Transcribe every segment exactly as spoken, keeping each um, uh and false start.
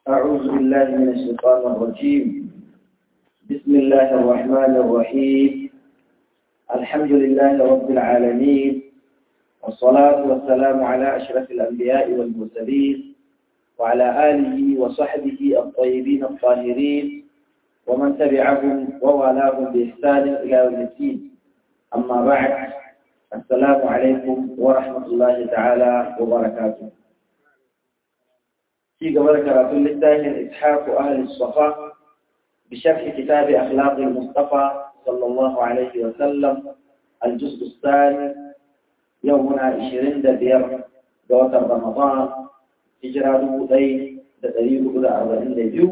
أعوذ بالله من الشيطان الرجيم. بسم الله الرحمن الرحيم. الحمد لله رب العالمين، والصلاة والسلام على أشرف الأنبياء والمرسلين وعلى آله وصحبه الطيبين الطاهرين ومن تبعهم ووالاهم بإحسان إلى يوم الدين. أما بعد، السلام عليكم ورحمة الله تعالى وبركاته. في قبل كراتون للتاهن إسحاق أهل الصفا بشرح كتاب أخلاق المصطفى صلى الله عليه وسلم الجزء الثاني، يومنا عشرين دبير دوات رمضان هجرة دين تقريب إلى أربعين دبيو.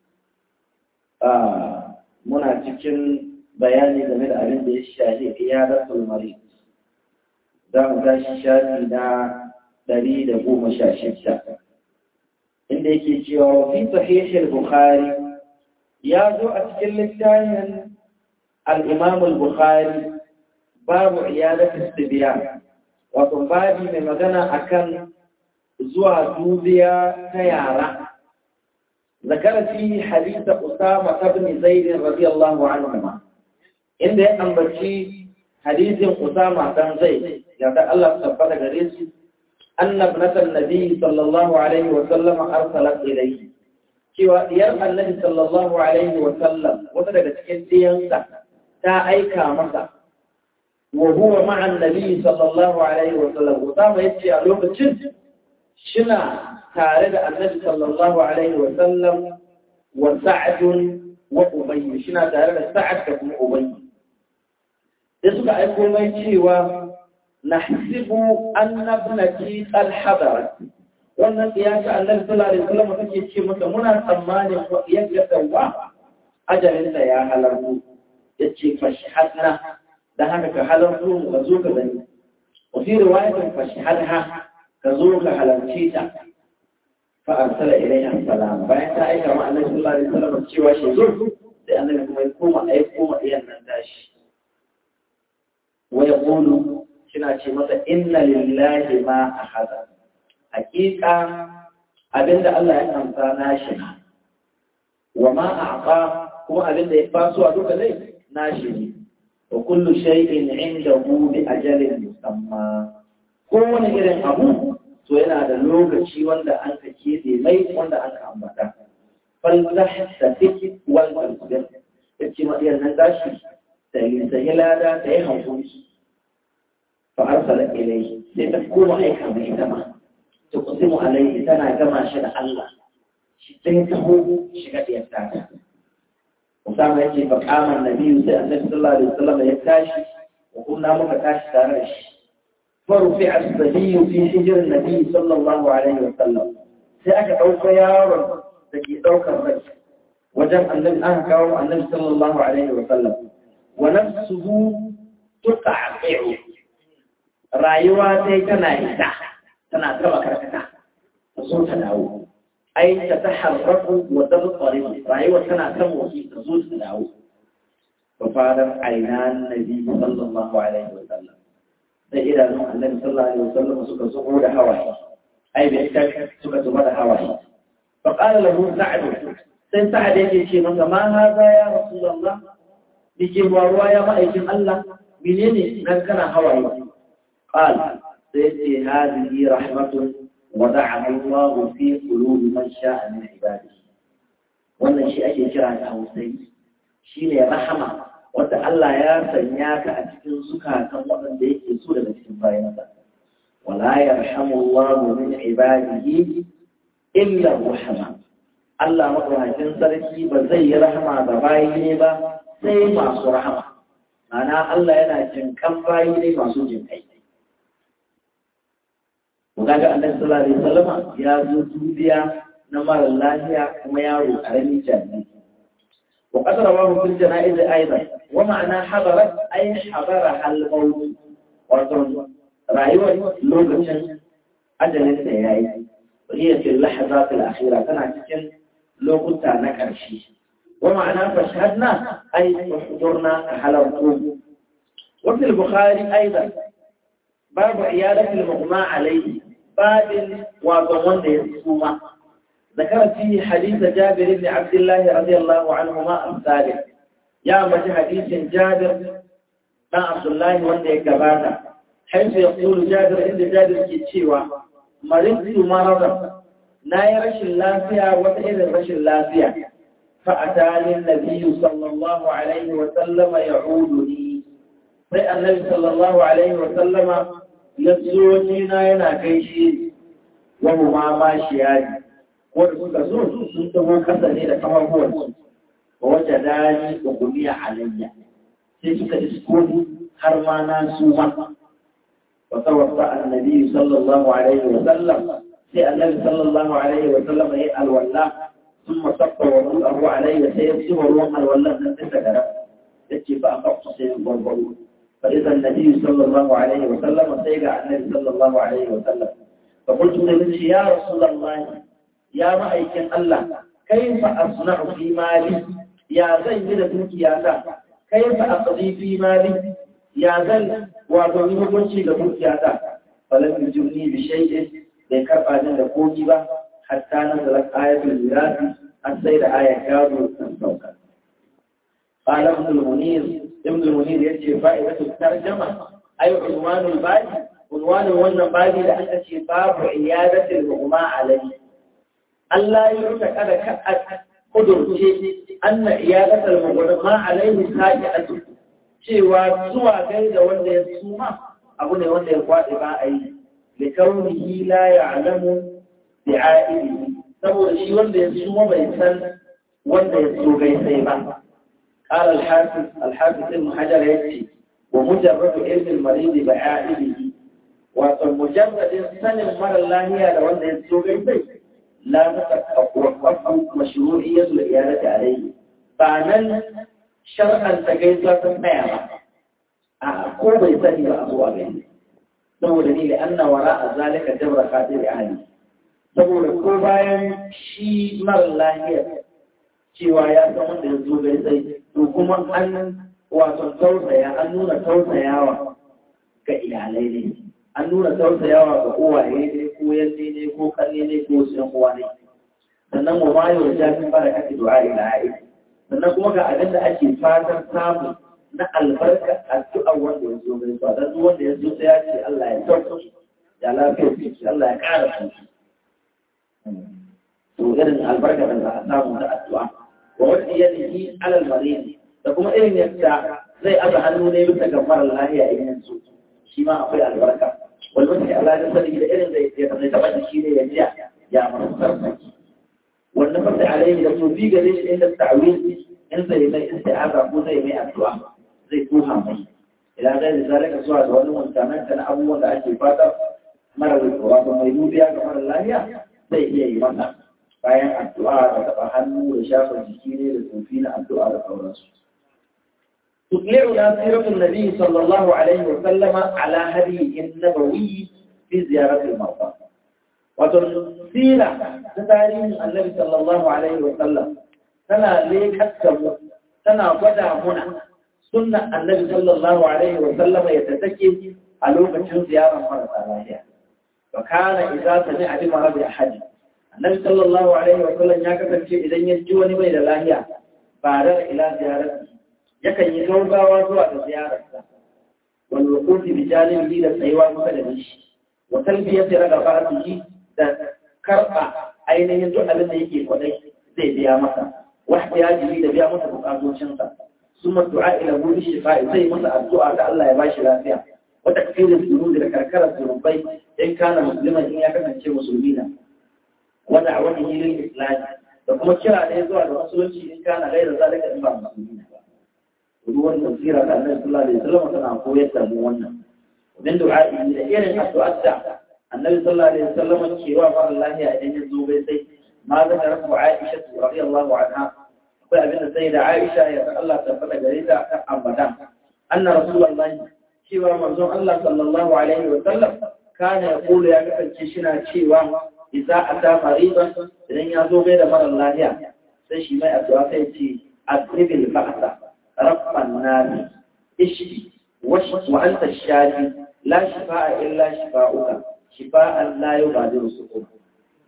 منا تكن بياني زميل أبن دي الشاهي قيادة المريض دام داش شاهدنا دليل أبو مشاشد inda yake cewa fi sahih al-bukhari ya zo a cikin littafin al-imam al-bukhari babu iyadat istibyan, wato babi mai magana akan zuwa dubiya ta yara. zakara fi hadith usama ibn zaid radiyallahu anhu, inda ya ambaci hadithin usama dan zaid ya da Allah tabbata gare shi أن ابنة النبي صلى الله عليه وسلم أرسلت إليه كوا يرى النبي صلى الله عليه وسلم وتدك تكتينسا تأيكا مسا وهو مع النبي صلى الله عليه وسلم وطام يتشي ألوك تشد شنا تارد النبي صلى الله عليه وسلم وسعد وأبي شنا تارد سعد كم أبي يسوك أيكم يتشي نحسب أن ابنتي قد حضرت. wannan ya ga Annabi sallallahu alaihi wasallam take ce masa muna tsammanin yadda dawa ajalin da ya halartu, yace fashhadna dan haka ka halartu ka zo ka gani. wa fi riwayatin fashhadha ka zo ka halarci ta. fa arsala ilayha salam, bayan ta aika ma Annabi sallallahu alaihi wasallam cewa shi zo, sai Annabi kuma ya koma aiko ma iyan nan tashi wa yaqulu kina ce masa inna lillahi ma akhadha, hakika abinda Allah ya amsa nashi wa ma a'ta, kuma abinda ya faso a duka dai nashi ne. wa kullu shay'in 'indahu bi ajalin musamma, kowane irin abu to yana da lokaci wanda an ka kebe mai wanda aka ambata. fal tahtafi wal tasbih, yace ma iyan nan tashi sai sai lada sai hankali. فأرسل إليه لتكون عليك بإنما تقسم عليه تنا كما شاء الله شتيته شكت يفتاح. وسامع يجي فقام النبي صلى الله عليه وسلم يكتاشي وقلنا مكتاش تارش. فرفع الصبي في حجر النبي صلى الله عليه وسلم سأك أوك يا رب تكي أوك الرجل وجمع النبي أهكا النبي صلى الله عليه وسلم ونفسه تقعقع, rayuwa sai tana ita tana taba karkata ta zo ta dawo, ai ta taharraku wa tabqari, rayuwa tana kan wasi ta zo ta dawo. fa fadar ainan nabi sallallahu alaihi wa sallam, sai idanun annabi sallallahu alaihi wa sallam suka zubo da hawaye, ai bai ta suka zuba da hawaye. fa qala lahu sa'd, sai sa'd yake ce masa ma hada ya rasulullah, dike ruwa ya ma'aikin Allah, menene nan kana hawaye? قال سيدي هذه رحمة وضعها الله في قلوب من شاء من عباده. wannan shi ake kira da Hausayi, shine rahama wanda Allah ya sanya ka a cikin zukatan waɗanda yake so daga cikin bayansa. wala yarhamu Allah min ibadihi illa rahama, Allah madaukakin sarki ba zai yi rahama ga bayi ne ba sai masu rahama. Ana Allah yana jinkan bayi ne masu jinkai. Kaga Annabi sallallahu alaihi wasallam ya zo dubiya na mara lafiya kuma yaro karami jami'i. wa qad rawahu fil janaiz aidan, wa ma'ana hadarat ay hadara al maut, wato rayuwar lokacin ajalin da yayi. وهي في اللحظات الأخيرة كانت cikin lokuta na ƙarshe. wa ma'ana fashhadna ay hudurna halartu. wa fil bukhari aidan babu iyadatul mughma alayhi, babin wato wanda ya suma ذكر فيه حديث جابر بن عبد الله رضي الله عنهما الثالث يا مجد حديث جابر بن عبد الله وانده كبانا حيث يقول جابر عند جابر كتشيوا مرضت مرضا لا يرش اللافية وتئذ رش اللافية فأتاني النبي صلى الله عليه وسلم يعودني فالنبي صلى الله عليه وسلم يزورني ينا كيشي وهما ماشيان ورسول رسول سنتمو كسني لكما هو ووجداني وقمي علي سيسك اسكوني حرمانا سوما وتوفى النبي صلى الله عليه وسلم سي النبي صلى الله عليه وسلم هي الولاء ثم صف وضوءه عليه سيبسم روح الولاء من تسكر يتي فأقفت سيبربرون فإذا النبي صلى الله عليه وسلم سيقع النبي صلى الله عليه وسلم فقلت لنفسي يا رسول الله يا مأيكن الله كيف أصنع في مالي يا زين دوكياتا كيف أقضي في مالي يا زين وأظنه كنشي دوكياتا فلم يجبني بشيء ذكر أجل لقوتي حتى نزلت آية الميراث السيد آية كادو السوكا قال ابن المنير ابن المنير يجي فائدة الترجمة أي عنوان البادي عنوان والنبادي لأن باب عيادة المغمى عليه Allah ya rufe kada ka kudurce anna iyalatul mughma alaihi sa'iatu cewa zuwa gaida wanda ya suma abu ne wanda ya kwade ba a yi li kaunihi la ya'lamu bi'a'ihi saboda shi wanda ya suma bai san wanda ya so gaisai ba qala al-hafiz al-hafiz ibn hajar yace wa mujarrad ilm al-marid bi'a'ihi wa mujarrad sanin mara lahiya da wanda ya so gaisai لا تتوقف مشروعية الإيادة عليه فعلا شرعا تجيزة تنبيعها أقول بيساني وأبوه أبين نقول لأن وراء ذلك جبر خاطر أهلي نقول كوبايا شيء مر الله شوايا سمن يزوج بيسي وكما أن وتنتوسيا أن نون توسيا كإيالي an nuna tausayawa ga uwaye ne ko yanne ne ko kanne ne ko sun uwa ne sannan mu ma yau da jami'in baraka ta du'a ila ai sannan kuma ga abin da ake fatan samu na albarka addu'a wanda ya zo mai ba dan wanda ya zo sai ya ce Allah ya sauke ya lafiya shi Allah ya ƙara shi to irin albarka da za a samu da addu'a wa wani yadihi alal marid da kuma irin yadda zai aza hannu ne bisa ga mara lafiya in yanzu shi ma akwai albarka والمسح على جسده لإذن يتبعد الشيء يجيع يا مرسل والنفس عليه لأنه في قديش عند التعويل انت زي استعاذة أبو زي مئة دعاء زي توها مي إلى غير ذلك سؤال وأنه انتامن كان أبو وضع الشفاة مرض القرآن وميلو بها كمر الله زي هي يمنع bayan addu'a da taɓa hannu da shafa jiki ne da tofi na addu'a da sauransu. تطلعنا سيرة النبي صلى الله عليه وسلم على هديه النبوي في زيارة المرضى. وتنسيرة تتاريخ النبي صلى الله عليه وسلم تنا ليك أكثر تنا فدع هنا سنة النبي صلى الله عليه وسلم يتتكي على وقت زيارة مرضى الله. وكان إذا سمع بمرض أحد النبي صلى الله عليه وسلم يكتب شيء إذا يجوني بين الله بادر إلى زيارته yakan yi gaugawa zuwa da ziyararsa wani rukuti bijalin da tsayuwa kusa da shi wa talbiyar da raga fatihi da karɓa ainihin duk abin da yake kwadai zai biya masa wahda ya jibi da biya masa bukatocinsa summa du'a ila hu shifa'i zai masa addu'a da Allah ya bashi lafiya wa takfiru dhunubi da karkarar zunubai in kana musliman in ya kasance musulmi na wa da'awatihi lil islam da kuma kira ne zuwa ga musulunci in kana gaira zalika in ba musulmi ba ruwan tafsira da Annabi sallallahu alaihi wasallam tana koyar da mu wannan dan du'a'i da irin addu'a da Annabi sallallahu alaihi wasallam ke wa fa Allah ya idan ya zo bai sai ma da rafu Aisha radiyallahu anha akwai abin da sai da Aisha ya Allah ta faɗa gare ta kan abadan anna rasulullahi cewa manzon Allah sallallahu alaihi wasallam kana yaqulu ya kasance shina cewa idza ata maridan idan ya zo bai da mara lafiya sai shi mai addu'a sai ce adribil ba'sa رب الناس اشفي واشف وانت الشافي لا شفاء الا شفاؤك شفاء لا يغادر سقما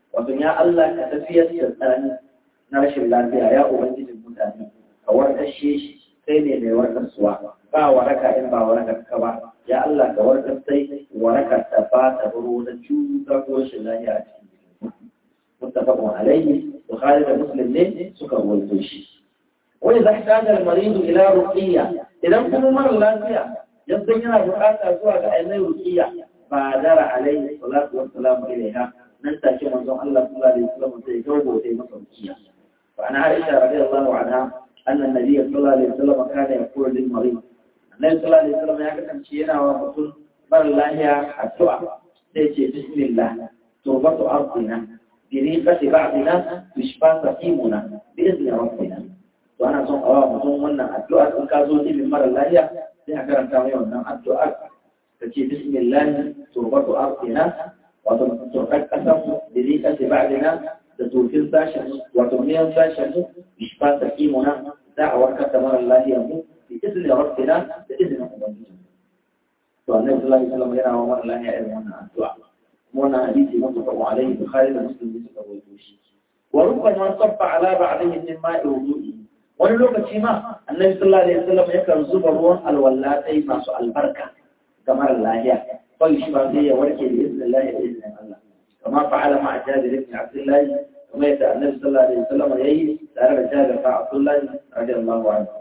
wato ya Allah ka tafiyar da tsanani na rashin lafiya ya ubangijin mutane ka warkashe shi kai ne mai warkarsuwa ba waraka in ba waraka ka ba ya Allah ka warkar sai waraka ta ba ta baro da cutar ko rashin lafiya a cikin muttafaqun alayhi bukhari da muslim ne suka rawaito shi wa idha ihtaja al-marid ila ruqiyya idan kuma mara lafiya yadda yana bukata zuwa ga ainihin ruqiyya ba dara alayhi salatu wassalamu ilaiha nan take manzon Allah sallallahu alaihi wasallam sai gawo sai masa ruqiyya fa ana Aisha radiyallahu anha anna an-nabiy sallallahu alaihi wasallam kana yaqulu lil marid annabi sallallahu alaihi wasallam ya kasance yana wa mutum mara lafiya addu'a sai ce bismillah turbatu ardina بريقة بعضنا يشفى سقيمنا بإذن ربنا وأنا صنع الله مطمئن وانا الدعاء الكازوتي بالمرة اللهية لها كرم كامية وانا الدعاء فكي بسم الله تربط أرضنا وترقى أسم بريقة بعضنا تتوفير ساشن وترمير ساشن يشفى سقيمنا دعوة كتمر اللهية بإذن ربنا بإذن ربنا وأن صلى الله عليه وسلم يرى ومر اللهية إذن وانا الدعاء وانا حديث متفق عليه البخاري ومسلم بسبب وربما صب على بعضهم من ماء وضوئه wani lokaci ma annabi sallallahu alaihi wasallam yakan zuba ruwan alwallatai masu albarka ga mara lafiya bai shi ba sai ya warke da izinin Allah da izinin Allah kama fa'ala ma Jabir ibn Abdullah kuma yadda annabi sallallahu alaihi wasallam yayi tare da Jabir ibn Abdullah radiyallahu anhu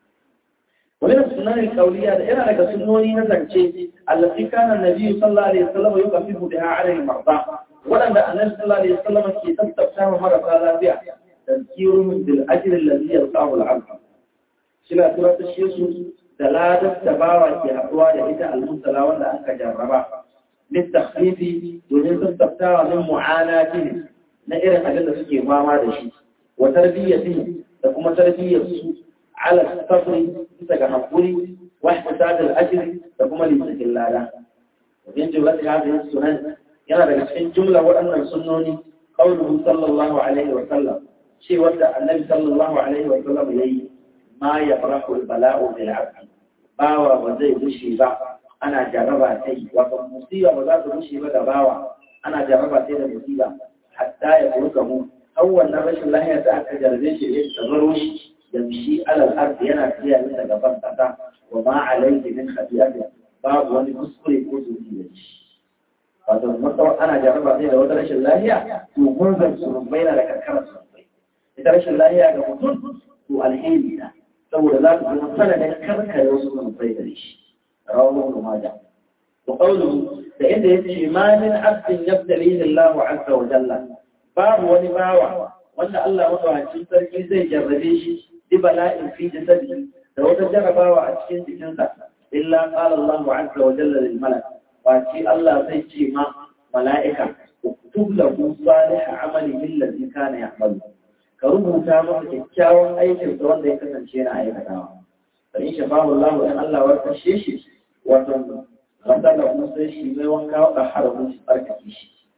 ومن السنن القولية إلى لك سنوني نزكي التي كان النبي صلى الله عليه وسلم يقفف بها على المرضى ولما النبي صلى الله عليه وسلم كي تستبسام مرة فلا بها تذكيرهم بالأجر الذي يلقاه العبد سلا سورة الشيخ دلالة تبارة في أقوال إذا المنزلة ولا أنك جربا للتخفيف ومن تستبسام من معاناته نئر أجل سكي ما دشي وتربيته لكم تربية السوء على الصبر تجمعوري واحتساب الأجر تقوم لسك الله ومن جملة هذه السنن يرى بكثير جملة وأن السنوني قوله صلى الله عليه وسلم شيء ودع النبي صلى الله عليه وسلم إليه ما يفرح البلاء بالعبد باوى وزي بشي با أنا جربا سي ومصيبة وذات بشي بدا باوى أنا جربا سي المصيبة حتى يتركه أول نبش الله يتأكد جربيش يتغروش يمشي على الأرض ينا فيها من جبان تتا وما عليه من خطيئته باب وني مسكري كوزو فيه wato mutum ana jarraba sai da wata rashin lafiya to gurbin surumbai na da karkarar surumbai ita rashin lafiya ga mutum to alheri na saboda za ku zama sanadin karkare wasu surumbai da shi rawar rumaja wa qawluhu da inda yace ma min abdin yabtalihi Allahu azza wa jalla babu wani bawa wanda Allah madawacin sarki zai jarrabe shi ببلاء في جسده لو تجرب وعشين جسنسا إلا قال الله عز وجل للملك وعشي الله سيجي ما ملائكة اكتب له صالح عمله الذي كان يعمله كرمه تامه كتاوة أي كرتوان ذي كسن شينا أي كتاوة فإن شفاه الله أن الله ورتشيش وتن غسله سيشي ميوانكا وقحره سيباركتيش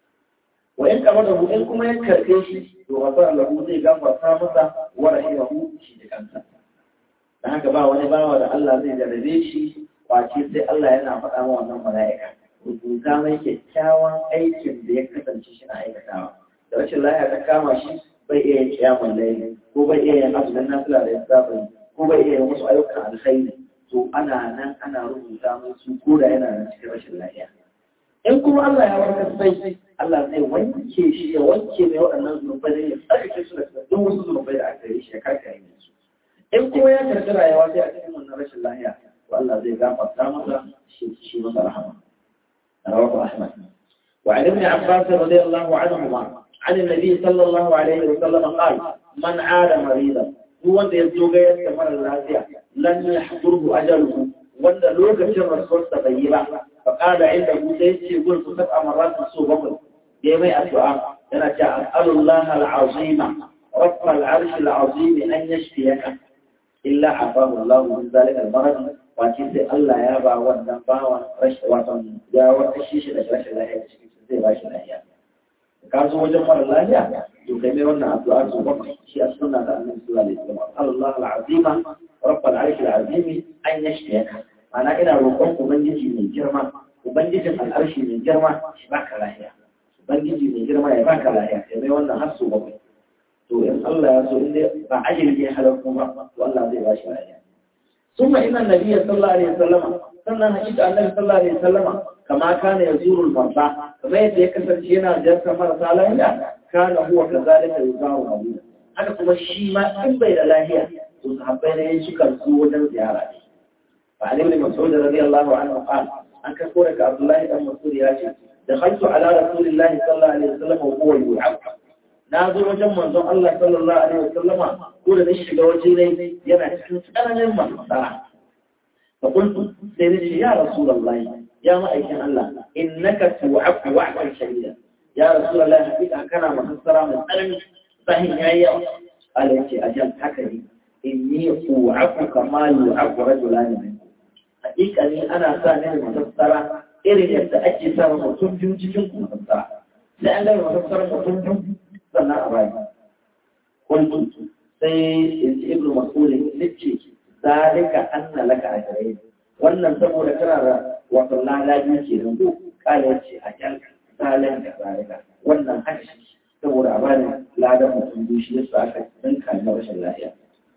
وإن كمده إن كما يكرتيش وغفر له زي غفر سامسا ورحمه شيء كانسا dan haka ba wani bawa da Allah zai jarrabe shi wace sai Allah yana faɗa wa wannan mala'ika rubuta mai kyakkyawan aikin da ya kasance shi na aikatawa da rashin lafiya ta kama shi bai iya yin kiyamun laili ko bai iya yin azumin nafila da ya saba ko bai iya yin wasu ayyukan alkhairi to ana nan ana rubuta musu ko da yana nan cikin rashin lafiya in kuma Allah ya warkar sai Allah zai wanke shi ya wanke mai waɗannan zunubai da ya tsarkake su da duk wasu zunubai da aka yi shi ya karkare su in kuma ya karɓi rayuwa sai a cikin wannan rashin lafiya to Allah zai gafarta masa shi shi masa rahama rawahu Ahmad wa an ibn Abbas radiyallahu anhuma an an-nabi sallallahu alaihi wa sallam qala man aada maridan duk wanda ya zo ga yadda mara lafiya lan yahdurhu ajaluhu wanda lokacin rasuwarsa bai yi ba فقال عنده سيدي قلت سبع مرات سوء بطل يمي الدعاء أنا أسأل الله العظيم رب العرش العظيم أن يشفيك إلا عفاه الله من ذلك المرض وكيف الله يابع والنبع ورشوة يا ورشيش الأشراش الله يشفيك زي باش الله كان سوى جمهور الله يا يقيمي وانا الدعاء سوء بطل شيء أسلنا لأنه سوى أسأل الله العظيم رب العرش العظيم أن يشفيك ana ina roƙon ubangiji mai girma ubangijin al'arshi mai girma shi baka lafiya bangiji mai girma ya baka lafiya ya mai wannan har su bakwai to in Allah ya so inda ba ajali ya halarku ba to Allah zai ba shi lafiya ثم إن النبي صلى الله عليه وسلم سنة حقيقة النبي صلى الله عليه وسلم كما كان يزور المرضى كما يتكسر شيئا جرس مرضى لا كان هو كذلك يزار أبوه هذا هو الشيء ما إن بين الله وصحبين يشكر سوء زيارة فعن ابن مسعود رضي الله عنه قال أن كفورك عبد الله بن مسعود ياشي دخلت على رسول الله صلى الله عليه وسلم وهو يعب نازل وجه منظر الله صلى الله عليه وسلم قول نشي وجهي yana cikin tsananin masara fa qultu sai nace ya rasulullah ya ma'aikin Allah innaka tu'afu wa'an shadida ya rasulullah hakika kana masara mai tsanani sahin yayi Allah yace ajal haka ne inni u'afu kama yu'afu rajulan min hakika ne ana sa ne masara irin yadda ake sa mutum biyu cikin masara sai an ga masara mutum biyu sannan a bai qultu sai ibn mas'ud yace zalika anna laka ajrayn wannan saboda kana da wato lalabi ke da ku kala yace a kan zalan da zalika wannan hashi saboda a bani ladan mutum dushi yasa aka dinka na rashin lafiya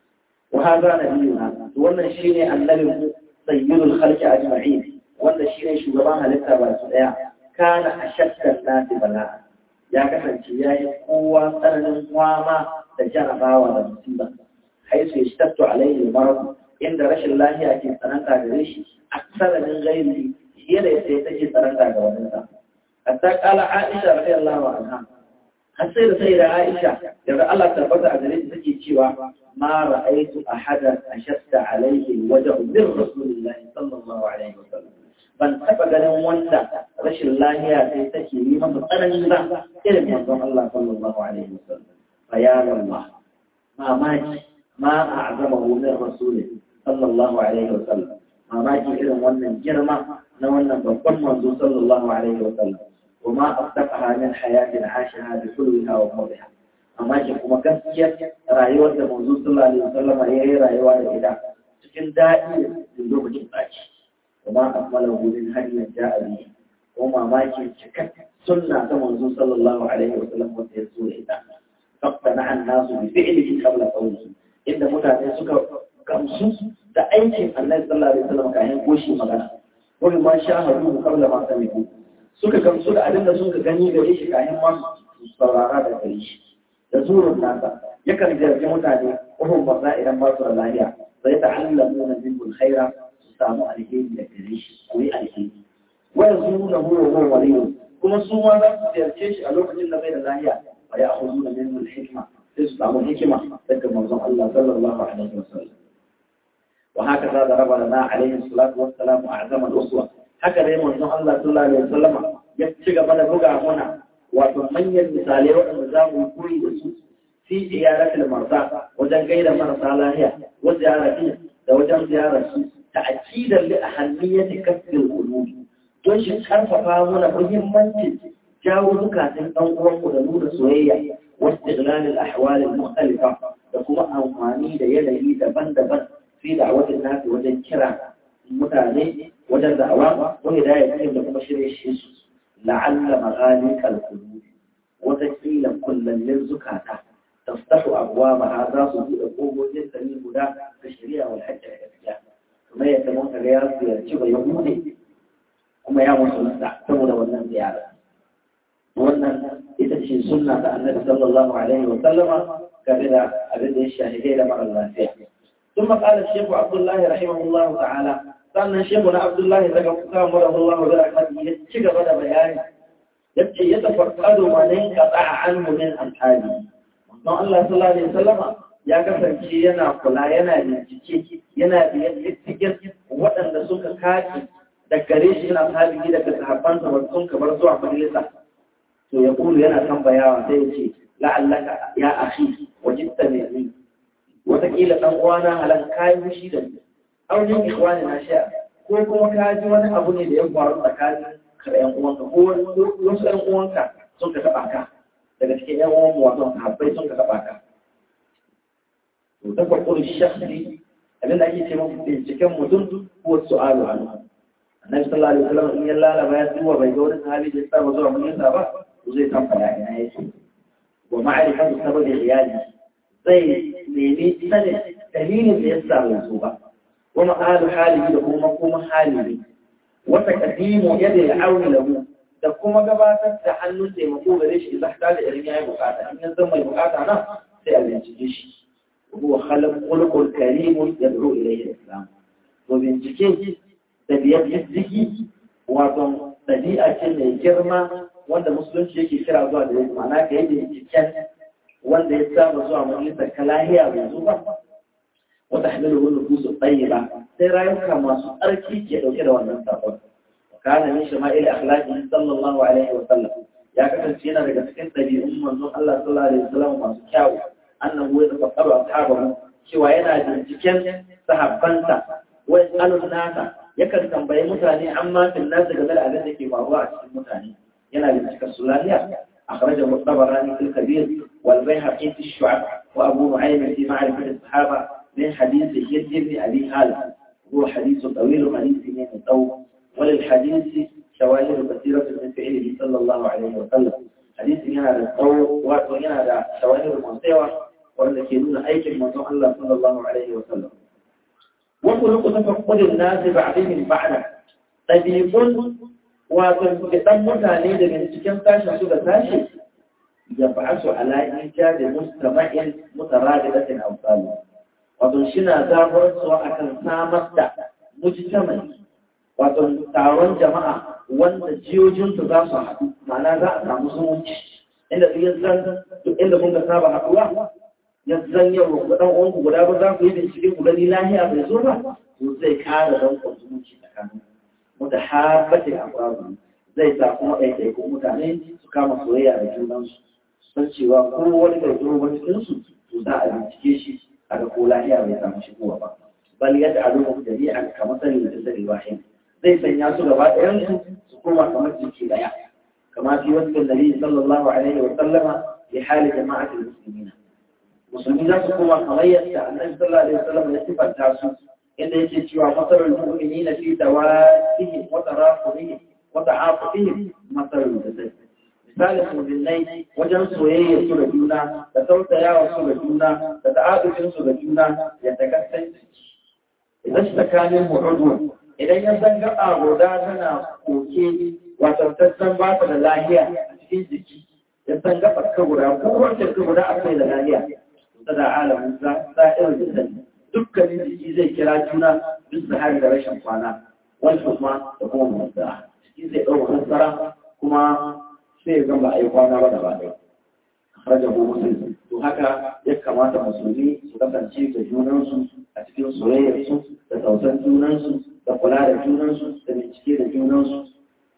wa hada nabiyuna wannan shine annabi sayyidul khalqi ajma'in wanda shine shugaban halitta ba su daya kana ashakkan nasi bala ya kasance yayi kowa tsananin kwama da jarabawa da musiba haisu yashtattu alaihi marad inda rashin lafiya ke tsananta gare shi aksara min ghairi yadda yake take tsananta ga wannan sa hatta kala Aisha radiyallahu anha har sai da sai da Aisha daga Allah tabbata a gare ta take cewa ma ra'aytu ahadan ashadda alaihi waja'u bir rasulillahi sallallahu alaihi wasallam ban taba ganin wanda rashin lafiya sai take yi masa tsanani ba irin manzon Allah sallallahu alaihi wasallam فيا الله ما ماجي ما أعظمه من رسوله صلى الله عليه وسلم ما ماجي إذن ونن جرمة نونن بطن منذ صلى الله عليه وسلم وما أصدقها من حياة عاشها بحلوها وموضها ما ماجي كما كسيت رأيوة منذ صلى الله عليه وسلم هي رأيوة إلى سكن دائي لذوق جمعك وما أكمله من هدي جاء به وما ماجي شكت سنة منذ صلى الله عليه وسلم وتيسوه إذا فاقتنع الناس بفعله قبل قوله إن متى سكر كمسوس da aikin Annabi sallallahu alaihi wasallam kayan goshi magana wani ma shahadu qabla ma sami'u suka gamsu da abin da suka gani gare shi kayan ma saurara da gare shi da zurun nasa yakan jarje mutane uhum maza idan ba su da lafiya sai ta'allamu na bil khaira su samu alheri da gare shi ko yi alheri wa yazuruna huwa huwa waliyu kuma su ma za su jarje shi a lokacin da bai da lafiya ويأخذون منه الحكمة تسمع الحكمة ذكر منظم الله صلى الله عليه وسلم وهكذا ضرب لنا عليه الصلاة والسلام أعظم الأسوة هكذا منظم الله صلى الله عليه وسلم يبتغى من بقى هنا وتمني المثالي والنظام يقوي في زيارة المرضى وجن غير مرضى لاهية وزيارته وجن زيارته تأكيدا لأهمية كسب القلوب تنشي حرف فاهمنا مهمة jawo zukatan ɗan uwanku da nuna soyayya wasu iglalin ahwalin mukhtalifa da kuma amfani da yanayi daban-daban fi da'awatin nasu wajen kira mutane wajen da'awa ko hidayatihim da kuma shirye shi su la'alla maghani kalqulub wata kila kullallin zukata taftahu abwabaha za su buɗe kogogin sani guda ga shari'a wal hajj da gaskiya kuma yadda mun ga ya ziyarci ba yahudi kuma ya musulunta saboda wannan ziyara wannan ita ce sunna ta annabi sallallahu alaihi wa sallama game da abin da ya shahide da mara lafiya ثم قال الشيخ عبد الله رحمه الله تعالى sannan shehu na abdullahi daga kuka mura Allah da rahmati ya ci gaba da bayani yace ya tafakkado manin qata'a anhu min alhali don Allah sallallahu alaihi wasallama ya kasance yana kula yana bincike yana biyan cikin waɗanda suka kaci da gare shi yana sabi daga sahabbansa ba sun kamar zuwa majalisa to ya kulu yana tambayawa sai ya ce la'allaka ya akhi wajidta ni wataƙila ɗan uwana halan kayi mushi da ni aunin ikhwani na sha ko kuma ka ji wani abu ne da ya faru tsakanin ka da ƴan uwanka ko wasu ƴan uwanka sun ka taɓa ka daga cikin ƴan uwan mu wato sahabbai sun ka taɓa ka to ta farko shakhsi abin da ake ce mafi binciken mutum ko su'alu anhu annabi sallallahu alaihi wasallam in ya lalaba ya duba bai ga wani sahabi da ya saba zuwa mun ba zai tambaya ina yake wa ma'rifatu sababi iyali zai nemi sanin dalilin da yasa bai zo ba wa ma'alu halihi da kuma kuma halihi wa taqdimu yadi al-auni lahu da kuma gabatar da hannun taimako gare shi idan ta da irin yayi bukata in yanzu mai bukata na sai a bincike shi huwa khalaq khuluqul karim yad'u ilayhi al-islam to bincike da biyar jiki wato dabi'a ce mai girma wanda musulunci yake kira zuwa da yake ma'ana ka yi binciken wanda ya saba zuwa majalisar kalahiya mai zuba wata hamilu wani kusa tsaye ba sai rayuka masu tsarki ke dauke da wannan sabon kana min shama'il akhlaqi sallallahu alaihi wa sallam ya kasance yana daga cikin dabi'un manzon Allah sallallahu alaihi wa sallam masu kyau annahu ya tafakkaru ashabahu cewa yana binciken sahabbansa wa yasalun nasa yakan tambayi mutane amma fil nas game da abin da ke faruwa a cikin mutane yana bincika sulaliya akhrajahu at-tabarani fil kabir wal bayhaqi fi ash-shu'ab wa abu nu'aym fi ma'rifat as-sahaba min hadith zayd ibn abi halid huwa hadith tawil hadith min taw وللحديث شواهد كثيرة من فعله صلى الله عليه وسلم حديث هذا الطو وهذا شواهد المنطقة والذين أيك المنطقة الله صلى الله عليه وسلم وخلق تفقد الناس بعضهم بعضا طبيب وتنفتن متانيد من سكن تاشا سوى تاشي يبعث على إيجاد مجتمع متراددة أو ثالث وتنشنا دابر سواء كان سامت مجتمع wato taron jama'a wanda jiyojinsu za su haɗu ma'ana za a samu zumunci inda su yanzan duk inda kun ga saba haɗuwa yanzan yau ga ɗan uwanku guda ba za ku yi bincike ku gani lahiya bai zo ba to zai kara danƙon zumunci tsakanin mutu habbatin abuwa zai sa kuma ɗaiɗaikun mutane su kama soyayya da junansu san cewa ko wani bai zo ba cikinsu to za a bincike shi a ga ko lahiya bai samu shigowa ba bal yadda a lokacin jami'an kamar sanin da ta wahid zai sanya su gaba ɗayansu su koma kamar jiki ɗaya kama fi wasu nabi sallallahu alaihi wa sallama li hali jama'atul muslimina musulmi za su koma kamar yadda annabi sallallahu alaihi wa sallam ya sifanta su inda yake cewa masarul mu'minina fi tawasihim wa tarafihim wa ta'atufihim masarul jasad misalin mu'minai wajen soyayya su da juna da tausayawa su da juna da ta'atufin su da juna yadda kasance idan shi tsakanin mu'udun idan ya san gaba guda tana koke wato tattan ba ta da lahiya a cikin jiki ya san gaba ka guda ko wacce ka guda akwai da lahiya to da alamun za ta irin jikin dukkanin jiki zai kira juna duk da har da rashin kwana wani kuma da kuma mutuwa jiki zai ɗauka nasara kuma sai ya ba a yi kwana ba da ba ɗaya rajar musulmi to haka ya kamata musulmi su kasance da junansu a cikin soyayyarsu da tausan junansu da kula da junansu da bincike da junansu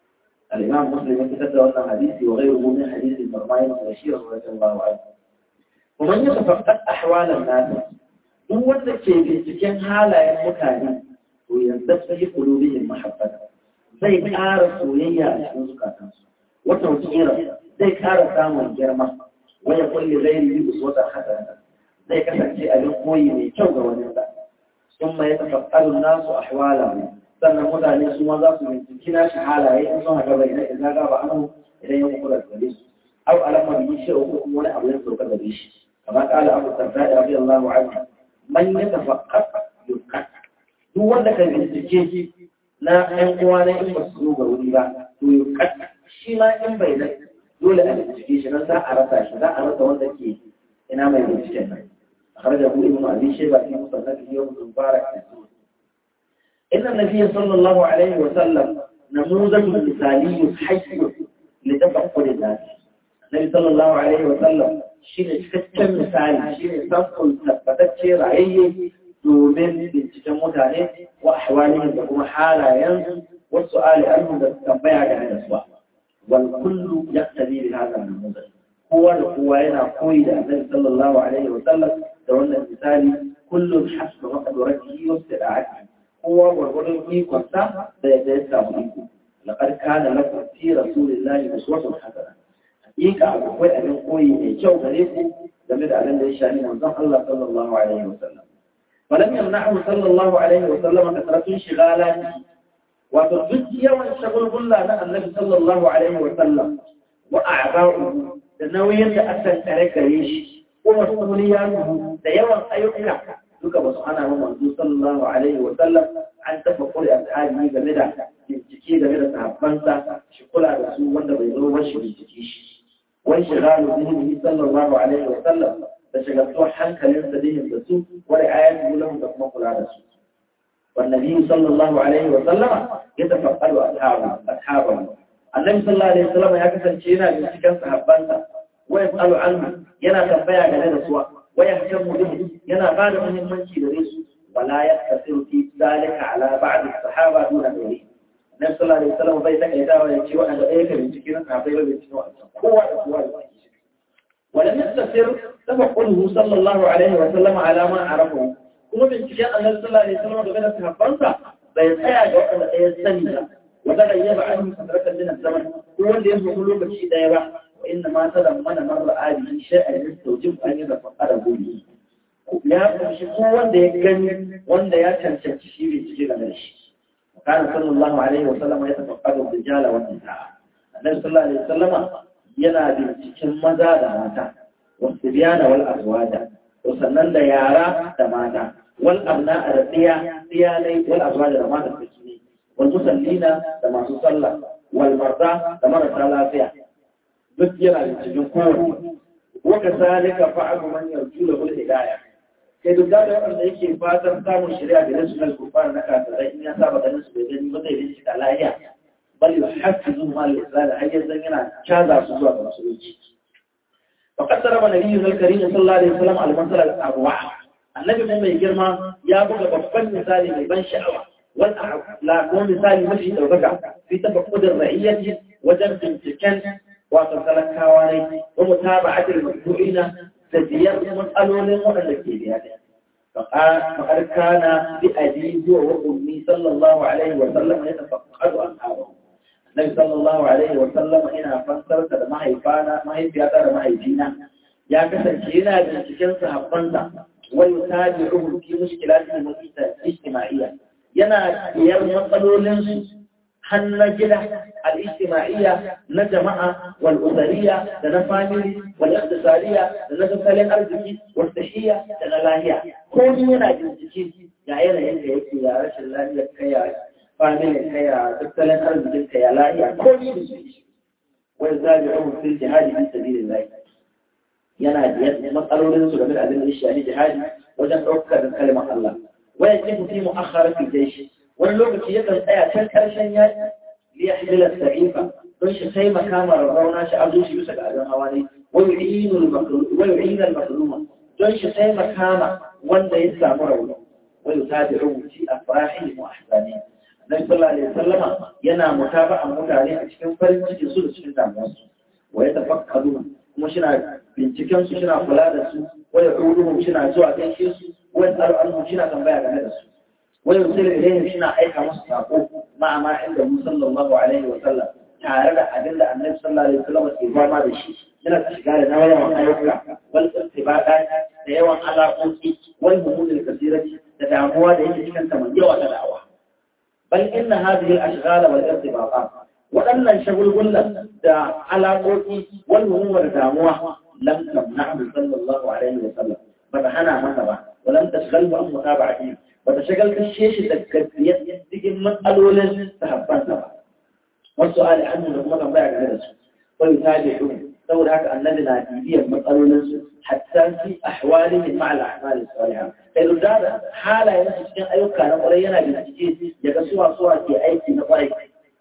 al-imam muslim ya fitar da wannan hadisi wa ghayruhu min hadisi marmayin bashir radiyallahu anhu kuma ya tafaqqat ahwalan nas duk wanda ke binciken halayen mutane to yanzu sai kulubihim mahabbata zai ƙara soyayya a cikin zukatansu wata wata zai ƙara samun girma waya kulli ghairihi uswatan hasana zai kasance abin koyi mai kyau ga wani sa ثم يتفقد الناس أحوالهم sannan mutane su ma za su binciki nashi halaye in sun haka bai idan ga ba anhu idan ya kula da shi aw alama bi shi ko kuma wani abu ya sauka da shi kamar kala Abu Darda radiyallahu anhu man yatafaqqad yukat duk wanda ka bincike na ɗan uwa na in ba su zo ga wuri ba to yukat shi ma in bai da dole a bincike shi nan za a rasa shi za a rasa wanda ke ina mai binciken nan أخرجه ابن أبي شيبة في مصنفه يوم المبارك إن النبي صلى الله عليه وسلم نموذج مثالي حي لتفقد الناس النبي صلى الله عليه وسلم شيء كتم مثال شيء تفقد ثبتت شيء رأيه دومين بنتجمد عليه وأحوالهم لكم حالا ينزل والسؤال عنهم تتبع عن الأسواق والكل يقتدي بهذا النموذج هو القوائنا قويد النبي صلى الله عليه وسلم دون المثال كل حسب مقدرته واستدعاته هو والرجل فيكم سا بيدسه لقد كان لكم في رسول الله أسوة حسنة حقيقة أقوى أن قوي جو غريب لمد على الشأن منزل الله صلى الله عليه وسلم فلم يمنعه صلى الله عليه وسلم كثرة انشغالاته وترجي يوم الشغل بالله النبي صلى الله عليه وسلم wa a'ba'u da nauyin da aka kare gare shi ko masuliyatu da yawan ayyuka duka ba su hana mu manzo sallallahu alaihi wa sallam an tafakkuri ashabi game da bincike game da sahabbansa shi kula da su wanda bai zo ba shi bincike shi wai shigalu bihi sallallahu alaihi wa sallam da shagaltuwar hankalin sa dihin da su wani ayatu lahum da kuma kula da su والنبي صلى الله عليه وسلم يتفقد أصحابه أصحابه النبي صلى الله عليه وسلم يكسر شيئا من سكن صحابانه ويسأل عنه ينا تنبيع جنين سوا ويهتم به ينا قال من منشي لريس ولا يقتصر في ذلك على بعض الصحابة دون غيره النبي صلى الله عليه وسلم بيتك إذا ويجي وأن أيك من سكن صحابه بيتنوع قوة أقوال ولم يقتصر تفقده صلى الله عليه وسلم على ما عرفه kuma binciken annabi sallallahu alaihi wasallam game da sahabbansa bai tsaya ga wanda ɗaya sani ba wanda da yaba an sadarkar din zaman ko wanda ya zo lokaci daya ba wa inna ma sadam mana marra ali shay'an yastawjib an yi da fara gobe ya kunshi ko wanda ya gani wanda ya cancanci shi bincike game da shi kana sallallahu alaihi wasallam ya tafaqqadu rijala wa nisaa annabi sallallahu alaihi wasallam yana binciken maza da mata wasu biyana wal azwaja sannan da yara da mata wal abna da tsiya iyalai wal azwaj da mata ne wal musallina da masu sallah wal marda da marasa lafiya duk yana da cikin kowanne wa kazalika fa'alu man yarju lahu al-hidayah sai duk da wanda yake fatan samun shari'a da national kufar na kafirai in ya saba ganin su bai gani ba zai yi shi da lafiya bal yuhaffizu mal islam hayyazan yana caza su zuwa ga musulunci فقد ضرب نبينا الكريم صلى الله عليه وسلم على المثل الأروع النبي من يجرم يا بقى بفن مثال من بن شعوة لا كون مثال مشي لو رجع في تفقد الرعية وجنب السكن وتصلك كواني ومتابعة المتبوعين تدير مسألون مؤلفين هذا فقد كان بأبيه وأمي صلى الله عليه وسلم يتفقد أصحابه النبي صلى الله عليه وسلم هنا فسرت da mahaifana mahaifiyata da mahaifina ya kasance yana da cikin sahabbansa wai tabi'uhu fi mushkilatin al-ijtima'iyya yana biyar matsalolin su hanna gida al-ijtima'iyya na jama'a wal usariyya da na family wal iqtisadiyya da na tattalin arziki wal tahiyya da na lahiya ko yana bincike ya yanayin da yake ya rashin lafiyar kai ya familin kaya tattalin arzikin kaya lahiya ko ni da shi wai zabi abu fil jihadi fi sabilillah yana da matsalolin su game da abin da shi jihadi wajen ɗaukar kalmar Allah wai yake fi mu'akhkhara fi jaysh wani lokaci yakan tsaya can karshen yaki li yahdila as-sa'ifa don shi sai makamar rauna shi azu shi bisa ga azan hawa ne wai yu'inu al-maqlum wai yu'inu al-maqluma don shi sai makama wanda ya samu rauni wai yutabi'u fi afrahihi wa ahzanihi Nabi sallallahu alaihi wasallama yana mutaba'an mutane a cikin farin ciki su da cikin damuwarsu wa ya tafakkadu kuma shina binciken su shina kula da su wa ya ruhu shina zuwa gaishe su wa ya tsaro anhu shina tambaya game da su wa ya yusiru ilayhim shina aika musu sako ma'a ma inda mu sallallahu alaihi wasallam tare da abin da Annabi sallallahu alaihi wasallam ke fama da shi yana shiga da nawayan ayyuka wal istibada da yawan alaƙoƙi wal humul kasirati da damuwa da yake cikin ta mai yawa da da'awa بل إن هذه الأشغال والارتباطات وأن الشغل كله دا علاقوتي والهموم والدعوة لم تمنعه صلى الله عليه وسلم فتحنا مثلا ولم تشغله عن متابعته وتشغل الشيش التكتيات تجي مسألة للتحبان سبا والسؤال عنه نقوم بيع جلسه ويتابعون سوى هذا الذي ناتيبيا مسألة حتى في أحواله مع الأعمال الصالحة إذا زاد حالة ينسجن أيوكا نقرينا بالتجيز يكسوها صورة في أيدي نقريك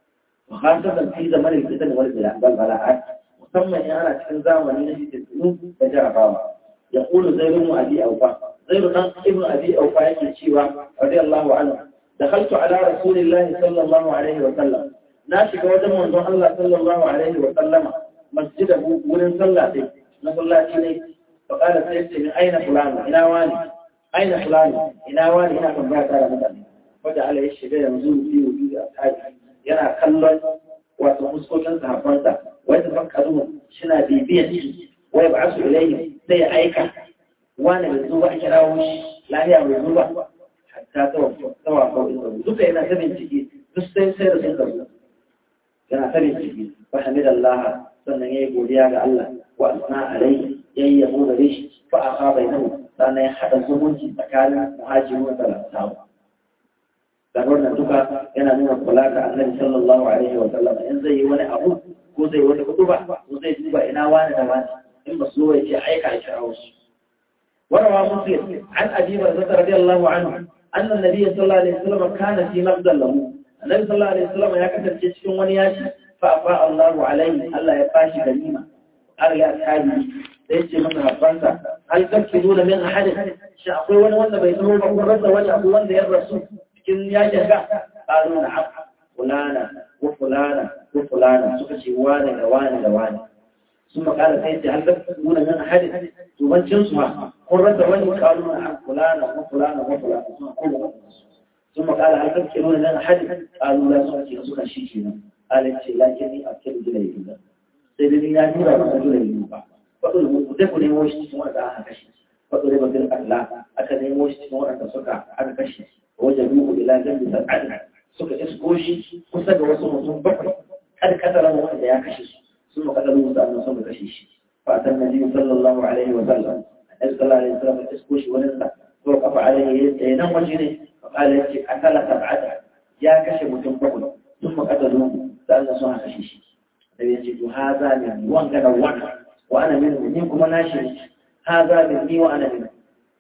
وخاصة في زمن الفتن والبلاءات وثم أنا تكن زامن نجد الذنوب تجربها يقول زير بن أبي أوفى زير ابن أبي أوفى يكشيوا رضي الله عنه دخلت على رسول الله صلى الله عليه وسلم ناشك وجم من الله صلى الله عليه وسلم مسجده ولن صلى نصلى إليه فقال سيدي من أين فلان إلى واني أين فلان إلى واني هنا كم بات على مدن فجعل الشباب يمزون فيه وجود أصحابه ينا خلل وتمسكوا صحابته ويتفكرون شنا بيبيع ويبعث إليه سي أيكا وانا بالزوبة كراوش لا هي بالزوبة حتى توفوا توفوا ذكا هنا سبين تجي تستين سير سير كان سبين تجي فحمد الله sannan yayi godiya ga Allah wa asna alaihi yayi yabo gare shi fa aka bainahu sannan ya hada zumunci tsakanin muhajiru da lansawa da wannan duka yana nuna kula ga Annabi sallallahu alaihi wa sallam in zai yi wani abu ko zai wani kutuba ko zai duba ina wani da wani in ba su ya ce aika a kira wasu وروى مسلم عن أبي بكر رضي الله عنه أن النبي صلى الله عليه وسلم كان في مقدر له النبي صلى الله عليه وسلم يكتب تشكي ونياشي فأفاء الله عليه ألا يفاشي غنيمة قال يا أصحابي ليش مثل فرنسا هل تكفلون من أحد شأقول وانا وانا بيته بقول رد وانا أقول وانا يا الرسول كن يا جهة قالوا نعم فلانا وفلانا وفلانا سكشي وانا لوانا لوانا ثم قال سيدي هل تكفلون من أحد تبنشنسها قرة وجه قالوا نعم فلانا وفلانا وفلانا ثم قال هل تذكرون لنا أحد قالوا لا سؤالي أسوك الشيكينا قال لكني أذكر جليل سيدني لا نورا رسول جليل فقل مدفن يموشت سموات آها كشي فقل ربط الأخلاق أكد يموشت سموات سكا على كشي وجدوه إلى جنب سبعد سكا إسكوشي فسد وصمة بقر قد كتل موحد يا كشي ثم قتلوه سألنا صمت كشيشي فأتى النبي صلى الله عليه وسلم النبي صلى الله عليه وسلم إسكوش ونزل وقف عليه ينام وجهه فقال يبكي أكل سبعة يا كشف تنبقل ثم قتلوه سألنا صنع كشيشي النبي يقول هذا مني وانك نوانا وأنا منه منكم ناشر هذا مني وأنا منه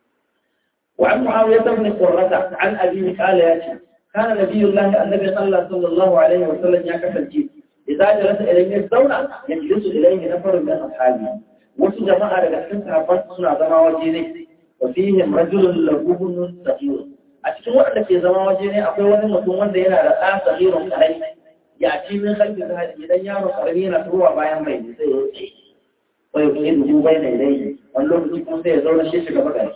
وعن معاوية بن قرة عن أبيه قال ياتي كان نبي الله النبي صلى الله عليه وسلم يكفل الجيب إذا جلس إليه الزونة يجلس إليه نفر من أصحابه وسط جماعة لكن صحابات سنة زما وجيني وفيهم رجل له ابن صغير أتكلم وقت في زما وجيني أقول وأنا مطمئن دينا رأى صغير عليه يأتي من خلف هذا إذا يارو صغيرين تروى بيان بين سيئ ويقيمه بين يديه والله يكون سيزول الشيء كبكري